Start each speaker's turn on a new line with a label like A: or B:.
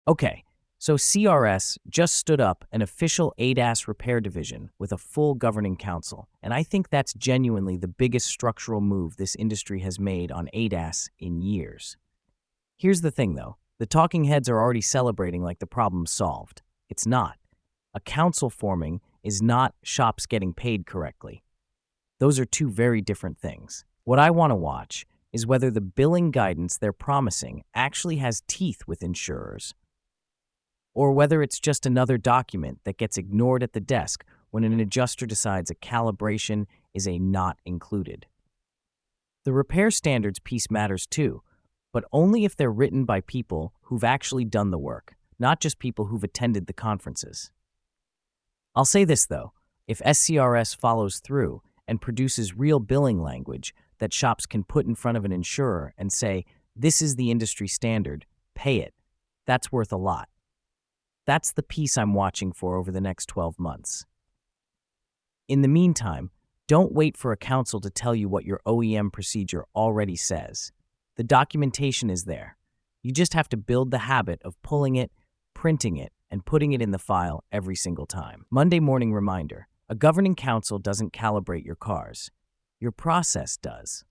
A: Okay, so CRS just stood up an official ADAS repair division with a full governing council, and I think that's genuinely the biggest structural move this industry has made on ADAS in years. Here's the thing though, the talking heads are already celebrating like the problem's solved. It's not. A council forming is not shops getting paid correctly. Those are two very different things. What I want to watch is whether the billing guidance they're promising actually has teeth with insurers, or whether it's just another document that gets ignored at the desk when an adjuster decides a calibration is a not included. The repair standards piece matters too, but only if they're written by people who've actually done the work, not just people who've attended the conferences. I'll say this though, if SCRS follows through and produces real billing language that shops can put in front of an insurer and say, this is the industry standard, pay it, that's worth a lot. That's the piece I'm watching for over the next 12 months. In the meantime, don't wait for a council to tell you what your OEM procedure already says. The documentation is there. You just have to build the habit of pulling it, printing it, and putting it in the file every single time. Monday morning reminder: a governing council doesn't calibrate your cars. Your process does.